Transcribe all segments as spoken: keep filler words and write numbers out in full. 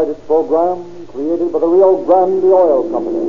latest program created by the Rio Grande Oil Company.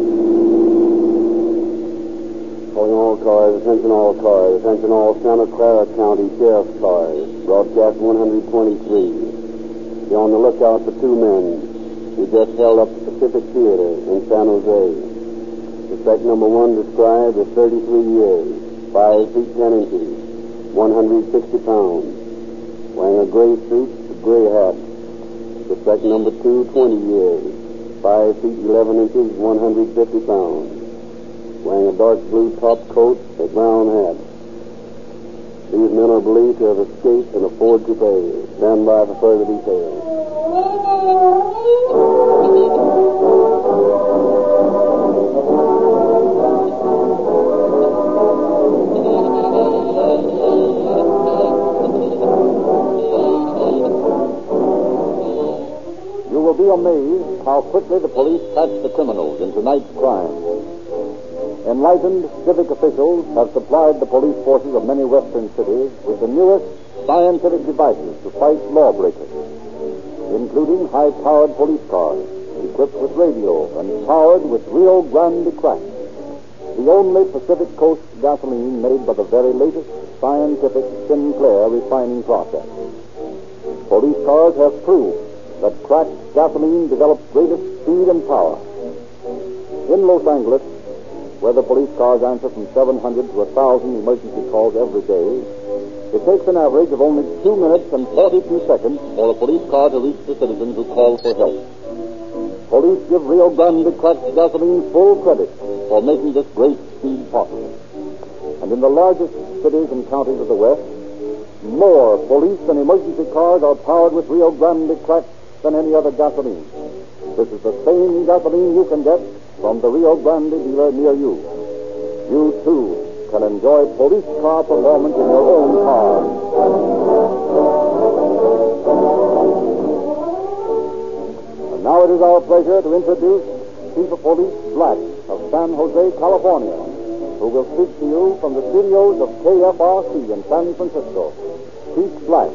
Calling all cars, attention all cars, attention all Santa Clara County Sheriff's cars. Broadcast one twenty-three. Be on the lookout for two men who just held up the Pacific Theater in San Jose. Suspect number one described as thirty-three years, five feet ten inches, one hundred sixty pounds, wearing a gray suit, a gray hat. Suspect number two, twenty years, five feet eleven inches, one hundred fifty pounds, wearing a dark blue top coat, a brown hat. These men are believed to have escaped in a Ford coupe. Stand by for further details. You will be amazed how quickly the police catch the criminals in tonight's crime. Enlightened civic officials have supplied the police forces of many western cities with the newest scientific devices to fight lawbreakers, including high-powered police cars equipped with radio and powered with Rio Grande crack, the only Pacific Coast gasoline made by the very latest scientific Sinclair refining process. Police cars have proved that cracked gasoline develops greatest speed and power. In Los Angeles, where the police cars answer from seven hundred to one thousand emergency calls every day, it takes an average of only two minutes and forty-two seconds for a police car to reach the citizens who call for help. Police give Rio Grande cracked gasoline full credit for making this great speed possible. And in the largest cities and counties of the West, more police and emergency cars are powered with Rio Grande cracked than any other gasoline. This is the same gasoline you can get from the Rio Grande dealer near you. You, too, can enjoy police car performance in your own car. And now it is our pleasure to introduce Chief of Police Black of San Jose, California, who will speak to you from the studios of K F R C in San Francisco. Chief Black.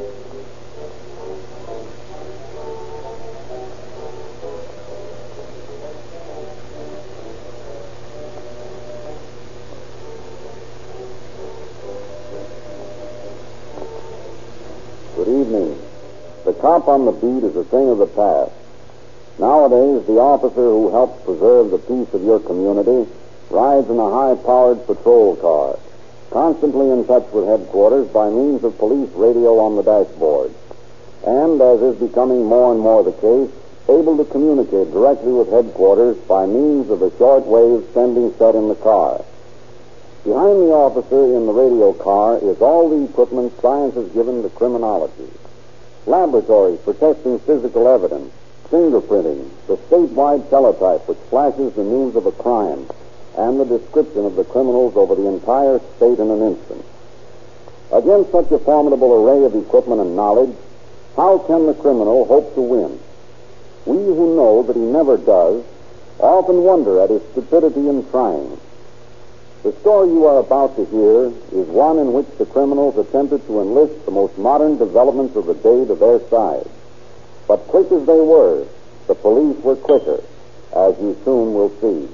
Good evening. The cop on the beat is a thing of the past. Nowadays, the officer who helps preserve the peace of your community rides in a high-powered patrol car, constantly in touch with headquarters by means of police radio on the dashboard, and, as is becoming more and more the case, able to communicate directly with headquarters by means of a shortwave sending set in the car. Behind the officer in the radio car is all the equipment science has given to criminology. Laboratories for testing physical evidence, fingerprinting, the statewide teletype which flashes the news of a crime, and the description of the criminals over the entire state in an instant. Against such a formidable array of equipment and knowledge, how can the criminal hope to win? We who know that he never does often wonder at his stupidity in trying. The story you are about to hear is one in which the criminals attempted to enlist the most modern developments of the day to their side. But quick as they were, the police were quicker, as you soon will see.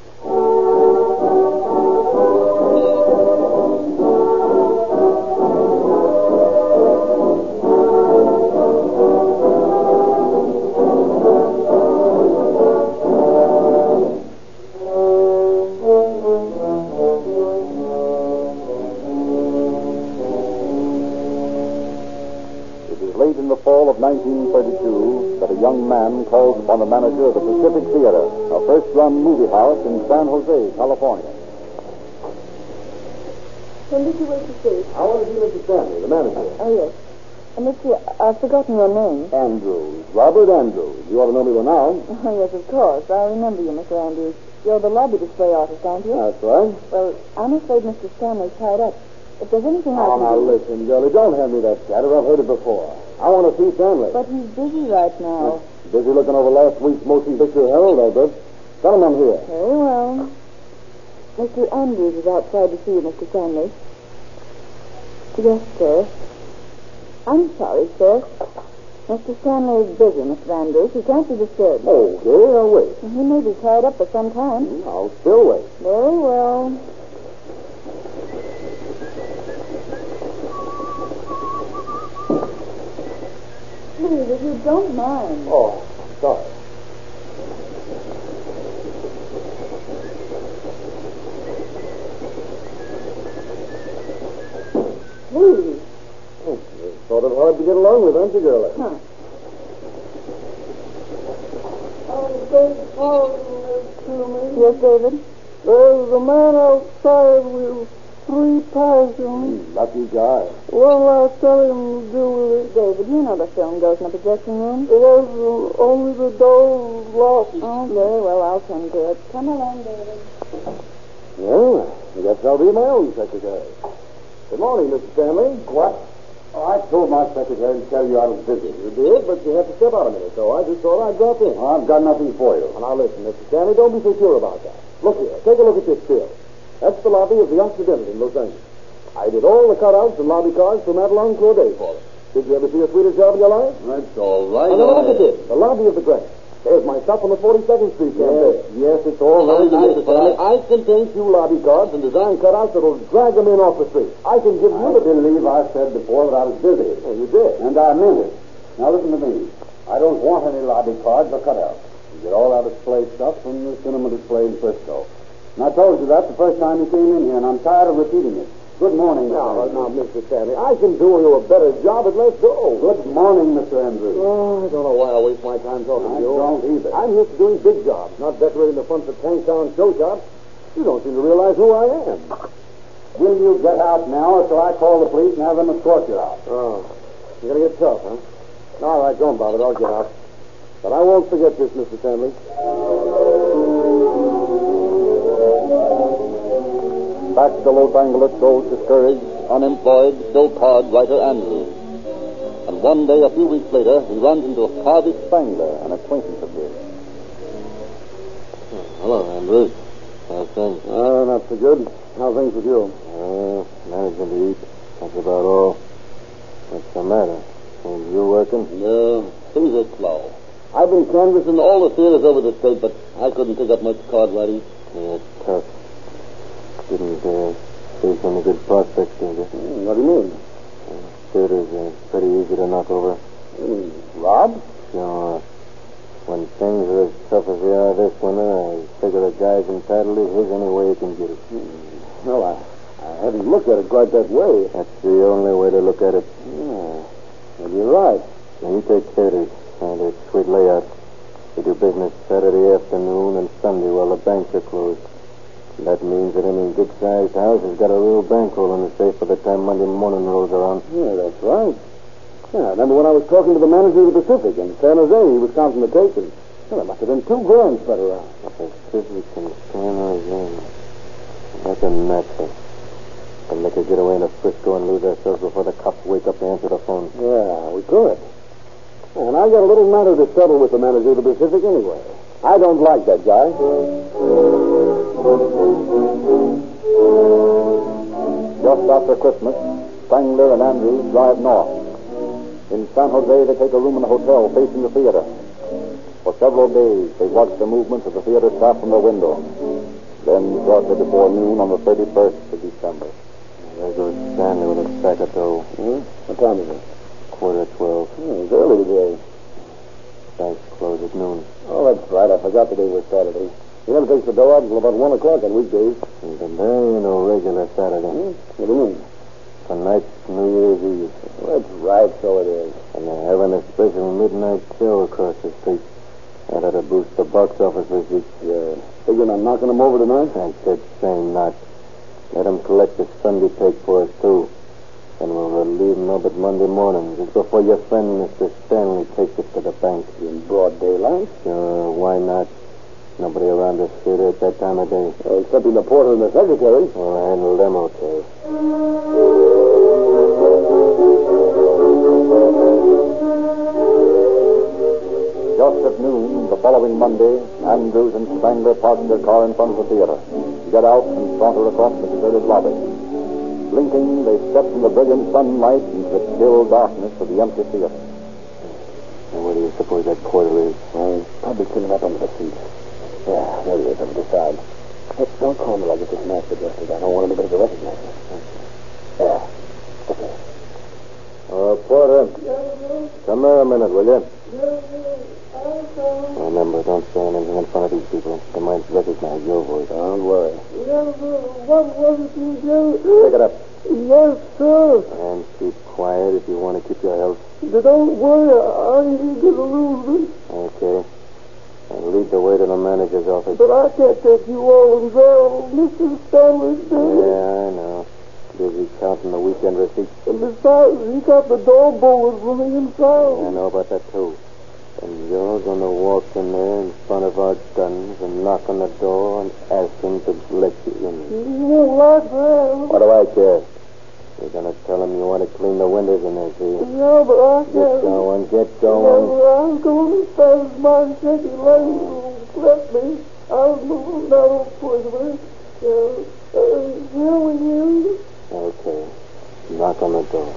nineteen thirty-two, that a young man calls upon the manager of the Pacific Theater, a first-run movie house in San Jose, California. When did you wait to see? I want to see Mister Stanley, the manager. Oh, yes. And Mister I've forgotten your name. Andrews. Robert Andrews. You ought to know me by now. Oh, yes, of course. I remember you, Mister Andrews. You're the lobby display artist, aren't you? That's right. Well, I'm afraid Mister Stanley's tied up. If there's anything I oh, can now do... listen, girlie, don't hand me that chatter. I've heard it before. I want to see Stanley. But he's busy right now. Busy looking over last week's motion picture Herald, I bet. Tell him I'm here. Very well. Mister Andrews is outside to see you, Mister Stanley. Yes, sir. I'm sorry, sir. Mister Stanley is busy, Mister Andrews. He can't be disturbed. Okay, I'll wait. He may be tied up for some time. I'll still wait. Very well. Please, if you don't mind. Oh, sorry. Please. Oh, it's sort of hard to get along with, aren't you, girlie? Huh. I beg pardon, to me. Yes, David? There's a man outside with three pies on him. Lucky guy. What'll I tell him to do with it? David, you know the film goes in the projection room. Yes, uh, only the door's locked. Oh, very well. I'll tend to it. Come along, David. Well, I guess I'll be my own secretary. Good morning, Mister Stanley. What? Oh, I told my secretary to tell you I was busy. You did, but you had to step out a minute, so I just thought I'd drop in. I've got nothing for you. Now, listen, Mister Stanley, don't be so sure about that. Look here, take a look at this bill. That's the lobby of the Occident in Los Angeles. I did all the cutouts and lobby cards for Madeline Corday for them. Did you ever see a sweeter job in your life? That's all right. And then look at this, the lobby of the Grand. There's my stuff on the forty-second Street campaign. Yes, it's all very very nice, nice, Stanley. I can take you lobby cards and design cutouts that'll drag them in off the street. I can give you I the... believe I said before that I was busy. Oh, you did? And I meant it. Now listen to me. I don't want any lobby cards or cutouts. You get all that display stuff from the cinema display in Frisco. And I told you that the first time you came in here, and I'm tired of repeating it. Good morning, Mister Now, Andrews. now, Mister Stanley, I can do you a better job at Let's Go. Good morning, Mister Andrews. Oh, I don't know why I waste my time talking I to you. don't either. I'm used to doing big jobs, not decorating the fronts of Tanktown show shops. You don't seem to realize who I am. Will you get out now, or shall I call the police and have them escort you out? Oh, you're going to get tough, huh? All right, don't bother. I'll get out. But I won't forget this, Mister Stanley. Back to Los Angeles goes discouraged, unemployed, still-card writer Andrews. And one day, a few weeks later, he runs into Harvey Spangler, an acquaintance of his. Hello, Andrews. How's things? Uh, not so good. How things with you? Uh, managing to eat. That's about all. What's the matter? Ain't you working? No, things are slow. I've been canvassing all the theaters over the state, but I couldn't pick up much card writing. Yeah, tough. Didn't uh, face any good prospects, did you? Mm, what do you mean? Uh, theaters are pretty easy to knock over. Mm, Rob? Sure. When things are as tough as they are this winter, I figure a guy's entitled to his any way he can get it. Mm. Well, I, I haven't looked at it quite that way. That's the only way to look at it. Yeah. Well, you're right. Now, you take theaters. Uh, they're sweet layout. They do business Saturday afternoon and Sunday while the banks are closed. That means that any good-sized house has got a real bankroll in the safe by the time Monday morning rolls around. Yeah, that's right. Yeah, I remember when I was talking to the manager of the Pacific in San Jose, he was counting the tapes, and well, there must have been two grand spread around. Pacific in San Jose. That's a natural. The liquor get away in Frisco and lose ourselves before the cops wake up to answer the phone. Yeah, we could. And I got a little matter to settle with the manager of the Pacific anyway. I don't like that guy. Just after Christmas, Spangler and Andrews drive north. In San Jose, they take a room in a hotel facing the theater. For several days, they watch the movements of the theater staff from their window. Then, shortly before noon on the thirty-first of December. There goes Stanley with a sack of dough. Hmm? What time is it? Quarter twelve. Hmm, it's early today. Banks close at noon. Oh, that's right. I forgot the day was Saturday. He never takes the dough out until about one o'clock on weekdays. And today ain't no regular Saturday. Hmm? What do you mean? Tonight's New Year's Eve. That's right, so it is. And they're having a special midnight show across the street. That ought to boost the box office receipts. Yeah. Figuring on knocking them over tonight? I said same not. Let them collect the Sunday take for us, too. And we'll relieve them up at Monday morning, just before your friend, Mister Stanley, takes it to the bank. In broad daylight? Sure, why not? Nobody around the theater at that time of day. Uh, excepting the porter and the secretary. Well, I handle them okay. Just at noon, the following Monday, Andrews and Spangler park their car in front of the theater, get out and saunter across the deserted lobby. Blinking, they step from the brilliant sunlight into the chill darkness of the empty theater. you suppose that porter is? Oh, probably cleaning up under the seat. Yeah, there he is over the side. Hey, don't call me like I get this mask adjusted. I don't want anybody to recognize me. Yeah. Okay. Oh, Porter. Come here a minute, will you? Remember, don't say anything in front of these people. They might recognize your voice. Don't worry. What was it you did? Pick it up. Yes, sir. And keep quiet if you want to keep your health. Don't worry, I ain't gonna lose it. Okay. And lead the way to the manager's office. But I can't take you all in jail. Mister Stanley's dead. Yeah, I know. Busy counting the weekend receipts. And besides, he got the door bolted from the inside. I know about that, too. And you're going to walk in there in front of our guns and knock on the door and ask him to let you in. You won't like that. What do I care? You're going to tell him you want to clean the windows in there, see? Yeah, but I can't. Get going, get Yeah, going. but I was going as fast as my shaky legs will let me. I was moving down quickly. Yeah, uh, here we go. Okay. Knock on the door.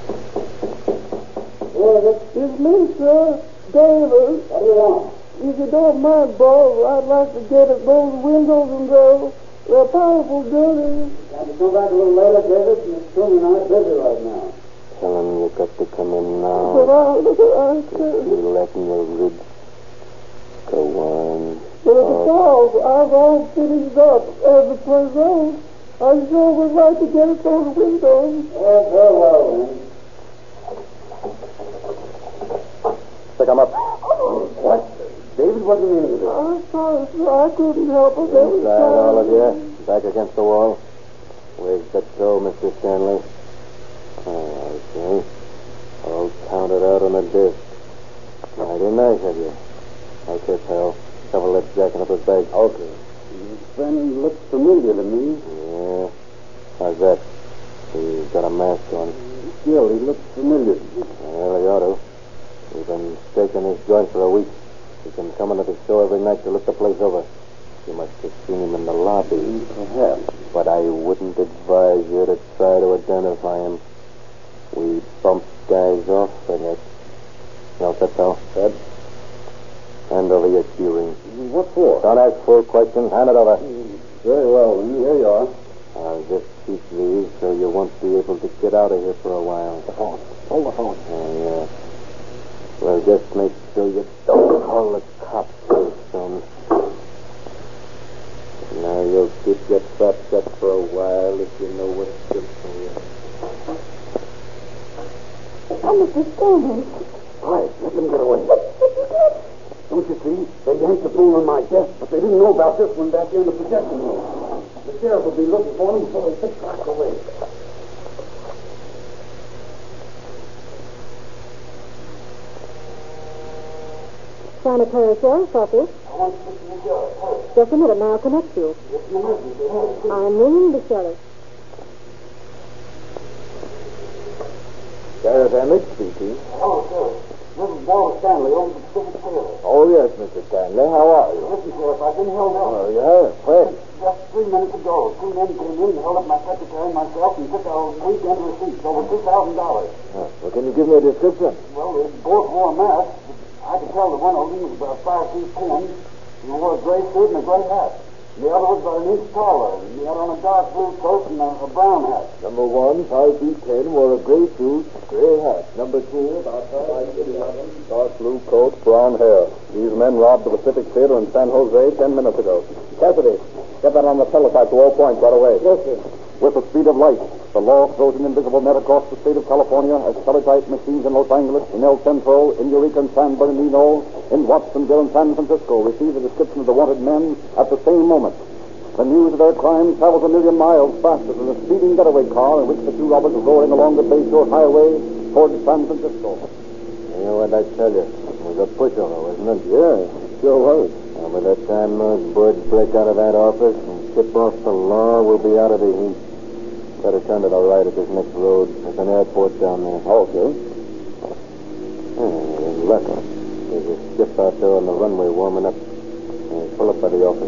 Yeah, it's me, sir. David. What do you want? If you don't mind, boss, I'd like to get at those windows and go. They're powerful dirty. Can you come back a little later, David? Miss Truman and I are busy right now. Tell him you got to come in But now. I, I can't. You letting your ribs go on. But if it's all, I've all finished up as the president. I sure would like to get at those windows. Oh, very well, then. Pick him up. What? David wasn't in with it. I'm sorry, sir. I couldn't help it. They were Inside, all of trying. you. Back against the wall. Where's the dough, Mister Stanley? Oh, I see. All counted out on the disc. Mighty nice of you. Okay, pal. Shovel that jacket up his bag. Okay. His friend looks familiar to me. Yeah. How's that? He's got a mask on. Still, he looks familiar. Well, he ought to. We've been staking his joint for a week. He's been coming to the show every night to look the place over. You must have seen him in the lobby. Perhaps. But I wouldn't advise you to try to identify him. We bumped guys off for that. You know what that's all? That? Hand over your key ring. What for? Don't ask full questions. Hand it over. Very well, then. Here you are. I'll just keep these so you won't be able to get out of here for a while. The phone. Hold the phone. Oh, yeah. Well, just make sure you don't call the cops too soon. Now you'll keep your trap shut for a while if you know what's good for you. Oh, Mister Stanley. All right, let them get away. Don't you see? They yanked the phone on my desk, but they didn't know about this one back here in the projection room. The sheriff will be looking for them before they six blocks away. Sanitary Sheriff's Office. Just a minute, now I'll connect you. I'm ringing the sheriff. Sheriff Emmett speaking. Oh, sir. This is Walter Stanley over the Pacific Theater. Oh, yes, Mister Stanley. How are you? Listen, Sheriff, I've been held up. Oh, you have? When? Just three minutes ago, two men came in and held up my secretary and myself and took our weekend receipts, over two thousand dollars. Oh, well, can you give me a description? Well, they both wore masks. I could tell that one of them was about five feet ten. He wore a gray suit and a gray hat. The other was about an inch taller, and he had on a dark blue coat and a, a brown hat. Number one, five feet ten, wore a gray suit, gray hat. Number two, about five feet eleven, dark blue coat, brown hair. These men robbed the Pacific Theater in San Jose ten minutes ago. Cassidy, get that on the teletype to all points right away. Yes, sir. With the speed of light, the law throws an invisible net across the state of California as teletype machines in Los Angeles, in El Centro, in Eureka and San Bernardino, in Watsonville and San Francisco receive the description of the wanted men at the same moment. The news of their crime travels a million miles faster than the speeding getaway car in which the two robbers were rolling along the Bayshore Highway towards San Francisco. You know what I tell you? It was a pushover, wasn't it? Yeah, sure was. And by the time those birds break out of that office and skip off the law, we'll be out of the heat. Better turn to the right at this next road. There's an airport down there. Okay. Oh, in luck. There's a ship out there on the runway warming up. And pull up by the office.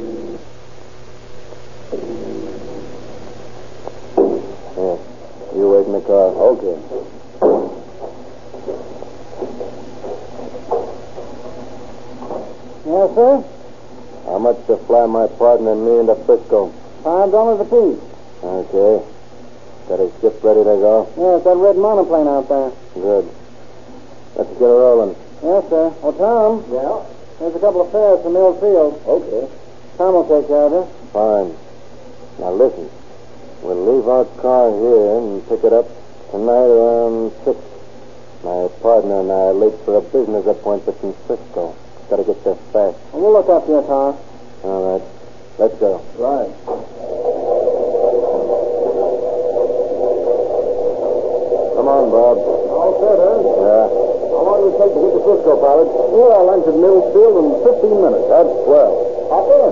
Yeah. You wait in the car. Okay. fly my partner and me into Frisco. Five dollars apiece. Okay. Got a ship ready to go? Yeah, it's that red monoplane out there. Good. Let's get her rolling. Yes, sir. Well, Tom. Yeah? There's a couple of fares from Mill Field. Okay. Tom will take care of it. Fine. Now listen. We'll leave our car here and pick it up tonight around six. My partner and I are late for a business appointment in Frisco. Got to get there fast. Well, we'll look after you, Tom. All right. Let's go. Right. Come on, Bob. All set, huh? Yeah. How long will it take to get to Frisco, pilot? Well, I'll lunch at Millsfield in fifteen minutes. That's swell. Hop in.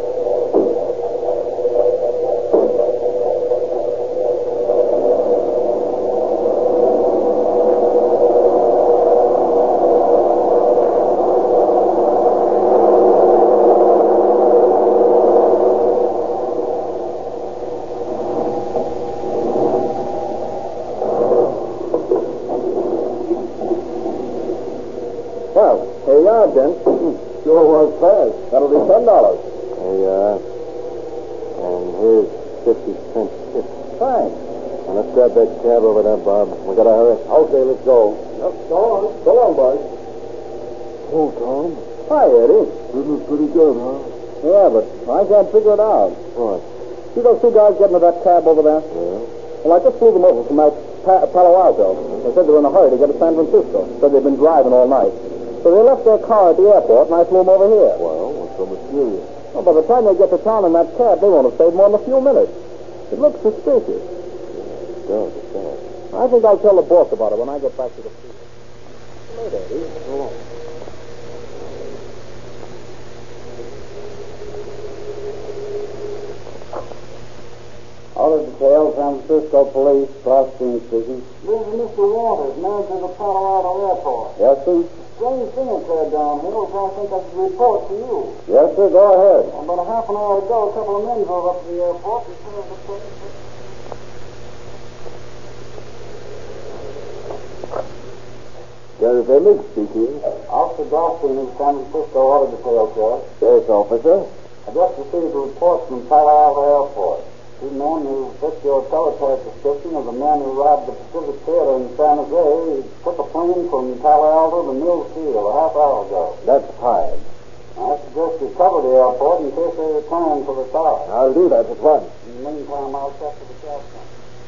Well, here you are, Dent. Sure was fast. That'll be ten dollars. Here you are. And here's fifty cent tip. Thanks. Now let's grab that cab over there, Bob. We gotta hurry. Okay, let's go. Yep, go on. So long, boys. Oh, Tom. Hi, Eddie. This is pretty good, huh? Yeah, but I can't figure it out. What? See those two guys getting to that cab over there? Yeah. Well, I just flew them over from out pa- Palo Alto. They said they were in a hurry to get to San Francisco. Said they'd been driving all night. So they left their car at the airport, and I flew them over here. Well, what's so mysterious? Well, by the time they get to town in that cab, they won't have stayed more than a few minutes. It looks suspicious. It does, it does. I think I'll tell the boss about it when I get back to the field. Later, Eddie. So long. All of details, San Francisco Police, Rothstein speaking. This is Mister Waters, manager of the Palo Alto Airport. Yes, sir? Strange thing occurred down here, which I think I should report to you. Yes, sir, go ahead. About a half an hour ago, a couple of men drove up to the airport and said the police... Sheriff Emmett speaking. Officer Rothstein of San Francisco Auto Detail, sir. Yes, officer. I just received a report from Palo Alto Airport. Two men who fit your teletype description of the men who robbed the Pacific Theater in San Jose took a plane from Palo Alto to Mill Field a half hour ago. That's fine. I suggest you cover the airport in case they return for the car. I'll do that at once. In the meantime, I'll check with the captain.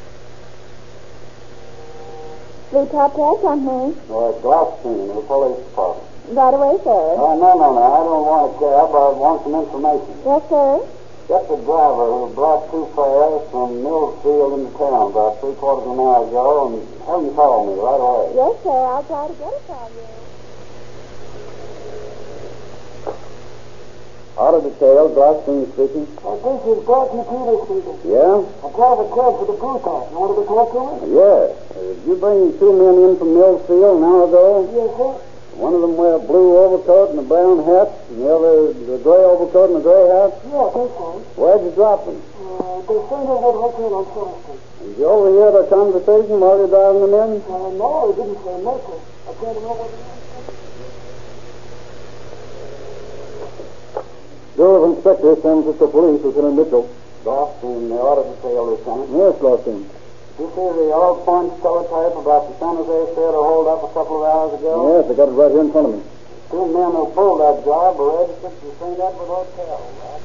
Blue top tag company. Uh, Gloucester, the police department. Right away, sir. Uh, no, no, no. I don't want a cab. I want some information. Yes, sir. Get the driver who brought two fares from Millsfield into town about three quarters of an hour ago and have him call me right away. Yes, sir. I'll try to get it from you. Auto detail, Gloucester speaking. I think you've got you Peter speaking. Yeah? I drive a cab for the blue top. You want to be talk to him? Yeah. Uh, did you bring two men in from Millsfield an hour ago? Yes, sir. One of them wear a blue overcoat and a brown hat, and the other the gray overcoat and a gray hat. Yeah, I think so. Where'd you drop them? Uh, they sent over to hotel on Silver Street. Did you overhear their conversation while you're driving them in? Uh, no, they didn't say much. I can't remember what they said. Bureau of Inspector, San Francisco Police, Lieutenant Mitchell. Boston, the auto detail, Lieutenant. Yes, Gloucester. You see the all points teletype about the San Jose theater hold up a couple of hours ago? Yes, I got it right here in front of me. Two men who pulled that job were registered to Saint Edward Hotel.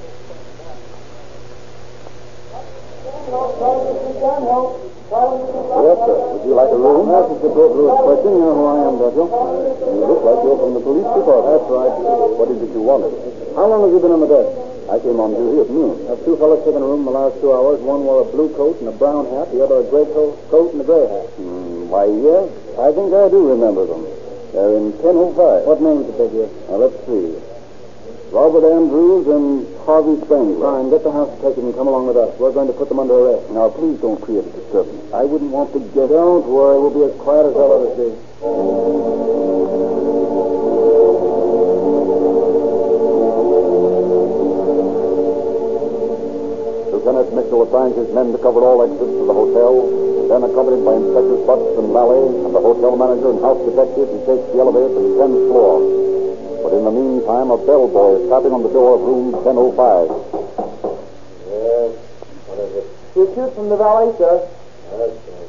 Yes, sir. Would you like a room? Yes, it's a good room. Question, you know who I am, don't you? You look like you're from the police department. That's right. What is it you wanted? How long have you been on the desk? I came on duty at noon. Have two fellows taken a room in the last two hours. One wore a blue coat and a brown hat. The other a gray coat, coat and a gray hat. Hmm, why, yes. I think I do remember them. They're in ten oh five. What names did they give? Now, let's see. Robert Andrews and Harvey Spangler. Fine, get the house taken and come along with us. We're going to put them under arrest. Now, please don't create a disturbance. I wouldn't want to get... Don't worry. We'll be as quiet as hell let us be. Lieutenant Mitchell assigns his men to cover all exits to the hotel, then accompanied by Inspectors Butts and Lally and the hotel manager and house detective, he takes the elevator to the tenth floor. But in the meantime, a bellboy is tapping on the door of room ten oh five. Yes. What is it? Shoot from the valley, sir. Yes, sir.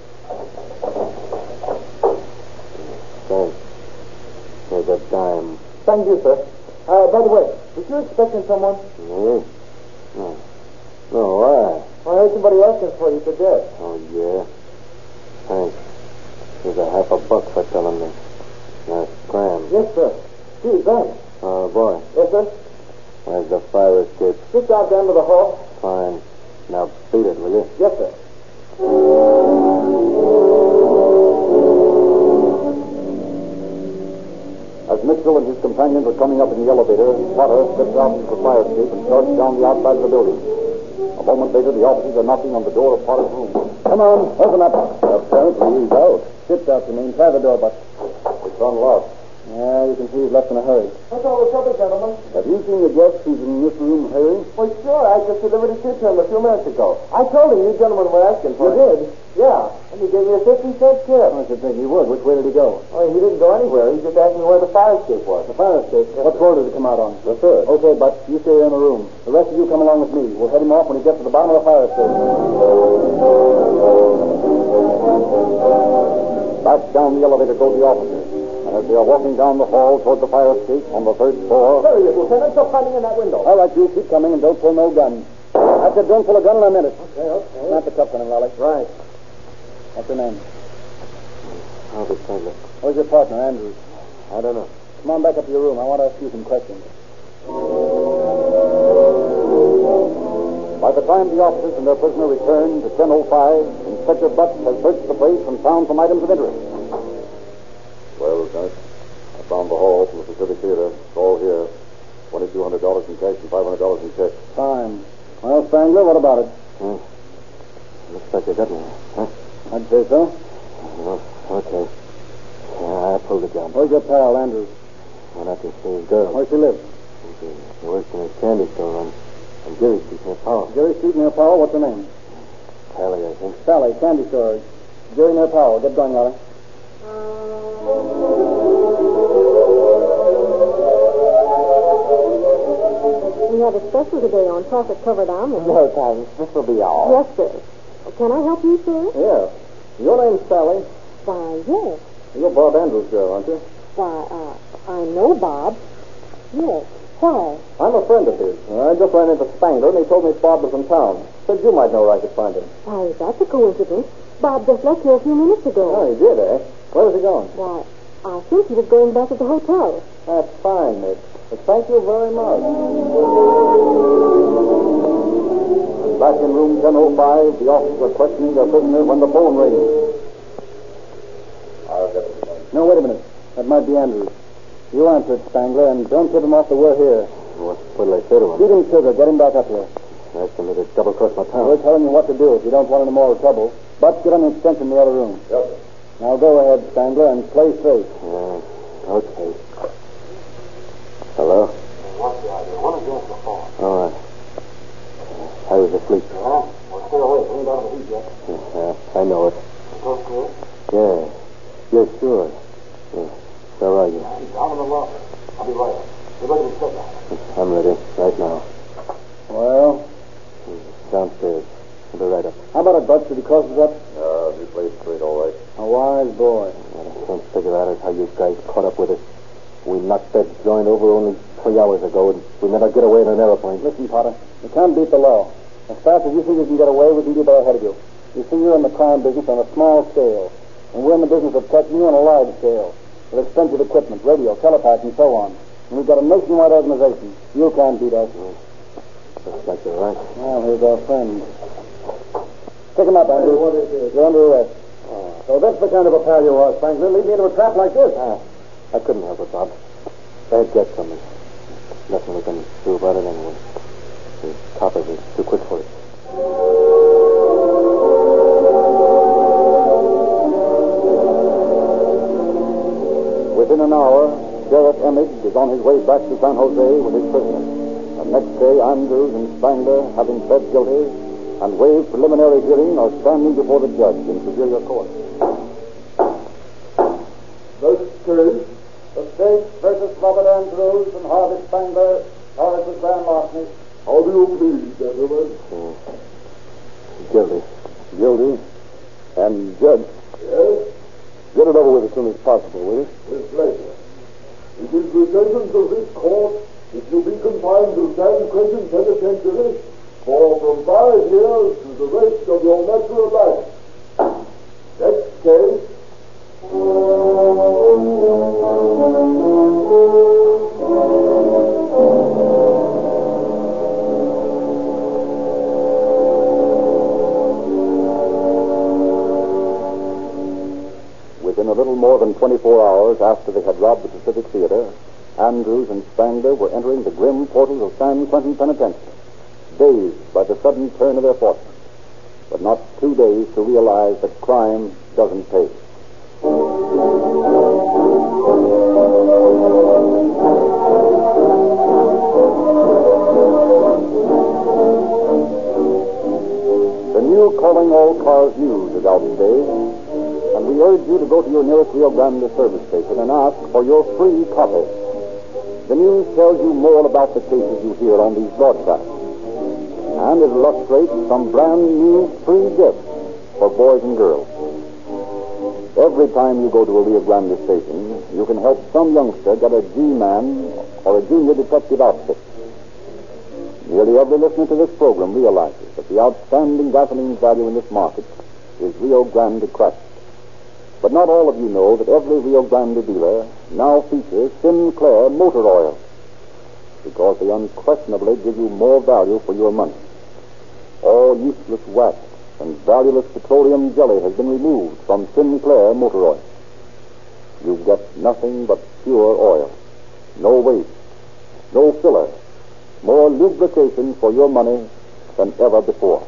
Thanks. Here's a dime. Thank you, sir. Uh, by the way, was you expecting someone? Me? No. No, why? I heard somebody asking for you today. Oh, yeah? Thanks. Here's a half a buck for telling me. Nice scram. Yes, sir. Gee, thanks. Uh, boy. Yes, sir? Where's the fire escape? Just out down to the hall. Fine. Now beat it, will you? Yes, sir. As Mitchell and his companions are coming up in the elevator, Potter steps out into the fire escape and starts down the outside of the building. A moment later, the officers are knocking on the door of Potter's room. Come on, open up. Apparently he's out. Shipped out, you mean. Try the door, but It's unlocked. yeah, you can see he's left in a hurry. What's all the trouble, gentlemen? Have you seen the guest who's in this room hurrying? Well, sure. I just delivered a suit to him a few minutes ago. I told him you gentlemen were asking for You it. did? Yeah. And he gave me a fifty cent tip. I should think he would. Which way did he go? Oh, he didn't go anywhere. He just asked me where the fire escape was. The fire escape. What floor did it come out on? The third. Okay, but you stay in the room. The rest of you come along with me. We'll head him off when he gets to the bottom of the fire escape. Back down the elevator go the officers. And as they are walking down the hall toward the fire escape on the third floor, There he is, Lieutenant. Still hiding in that window. All right, you keep coming and don't pull no gun. I said don't pull a gun in a minute. Okay, okay. Snap the cuffs on him, Lolly. Right. What's your name? Albert Spangler. Where's your partner, Andrews? I don't know. Come on back up to your room. I want to ask you some questions. by the time the officers and their prisoner return to ten oh five, Inspector Butts has searched the place and found some items of interest. Well, Lieutenant, I found the haul from the Pacific Theater. It's all here. twenty-two hundred dollars in cash and five hundred dollars in checks. Fine. Well, Spangler, what about it? Hmm. Looks like they got me, huh? I'd say so. Oh, okay. Yeah, I pulled the gun. Where's your pal, Andrews? Well, I can see his girl. Where she live? She works in a candy store on, on Jerry Street near Powell. Jerry Street near Powell. What's her name? Sally, I think. Sally, candy store. Jerry near Powell. Get going, Lolly. We have a special today on chocolate covered almonds. No, thanks. This will be all. Yes, sir. Can I help you, sir? Yeah. Your name's Sally. Why, yes. You're Bob Andrews' girl, aren't you? Why, uh, I know Bob. Yes. Why? I'm a friend of his. I just ran into Spangler, and he told me Bob was in town. Said you might know where I could find him. Why, that's a coincidence. Bob just left here a few minutes ago. Oh, he did, eh? Where was he going? Why, I think he was going back to the hotel. That's fine, Nick. But thank you very much. Back in room ten oh five, the officers are questioning their prisoner when the phone rings. I'll get it. No, wait a minute. That might be Andrews. You answer it, Spangler, and don't tip him off that we're here. What, what'll I say to him? Feed him sugar. Get him back up here. Ask him to double-cross my We're town. telling you what to do if you don't want any more trouble. But get on the extension in the other room. Yes, sir. Now go ahead, Spangler, and play safe. Yeah, okay. Hello? What's the idea? What is this before? All right. I was asleep. Yeah? Well, stay away. We ain't out of the heat yet. Yeah, I know it. Go clear. Yeah. Yeah, sure. Yeah. Where are you? I'm down in the locker. I'll be right up. You're ready to sit down. I'm ready. Right now. Well, Downstairs. I'll be right up. how about it, Butch? Did he cause us up? Uh, you played straight all right. A wise boy. What I can't figure out is how you guys caught up with us. We knocked that joint over only three hours ago, and we never get away in an aeroplane. Listen, Potter, we can't beat the law. As fast as you think you can get away, we can be there ahead of you. You see, you're in the crime business on a small scale, and we're in the business of catching you on a large scale, with expensive equipment, radio, telepath, and so on. And we've got a nationwide organization. You can't beat us. Looks like you're right. Well, here's our friend. Pick him up, Andrew. What is it? You're under arrest. Oh. So that's the kind of a pal you are, Franklin. Lead me into a trap like this. Ah, I couldn't help it, Bob. Bad get from me. Nothing we can do about it anyway. The coppers are too quick for it. Within an hour, Sheriff Emmett is on his way back to San Jose with his prisoner. The next day, Andrews and Spangler, having pled guilty and waived preliminary hearing, are standing before the judge in Superior Court. Those two, the state versus Robert Andrews, the Harvey Spangler, charged with grand larceny. How do you plead, gentlemen? Oh. Guilty. Guilty. And, Judge. Yes? Get it over with as soon as possible, will you? With pleasure. It is the sentence of this court that you be confined to San Quentin Penitentiary for from five years to the rest of your natural life. Next case. Within a little more than twenty-four hours after they had robbed the Pacific Theater, Andrews and Spangler were entering the grim portals of San Quentin Penitentiary, dazed by the sudden turn of their fortune, but not too dazed to realize that crime doesn't pay. The new Calling All Cars news is out today, and we urge you to go to your nearest Rio Grande service station and ask for your free copy. The news tells you more about the cases you hear on these broadcasts, and it illustrates some brand new free gifts for boys and girls. Every time you go to a Rio Grande station, you can help some youngster get a G-Man or a junior detective outfit. Nearly every listener to this program realizes that the outstanding gasoline value in this market is Rio Grande Crush. But not all of you know that every Rio Grande dealer now features Sinclair motor oil, because they unquestionably give you more value for your money. All useless wax and valueless petroleum jelly has been removed from Sinclair motor oil. You get nothing but pure oil. No waste, no filler, more lubrication for your money than ever before.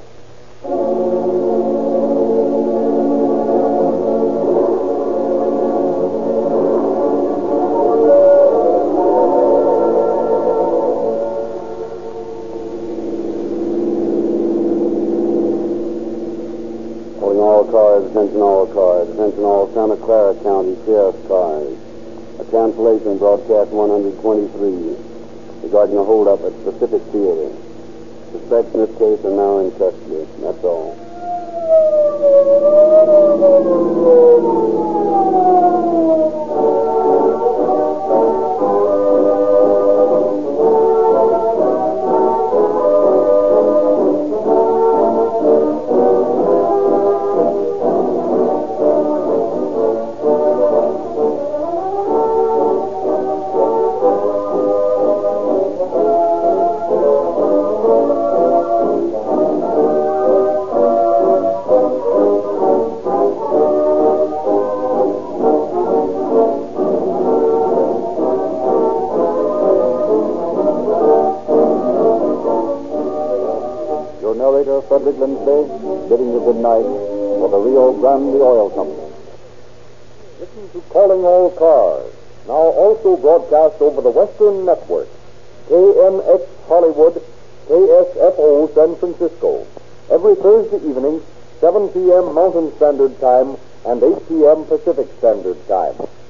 Attention all cars. Attention all Santa Clara County Sheriff's cars. A cancellation broadcast one hundred twenty-three regarding a holdup at Pacific Theater. Suspects in this case are now in custody. That's all. Frederick Lindsay, bidding you good night for the Rio Grande Oil Company. Listen to Calling All Cars, now also broadcast over the Western Network, K M X Hollywood, K S F O San Francisco, every Thursday evening, seven p.m. Mountain Standard Time and eight p.m. Pacific Standard Time.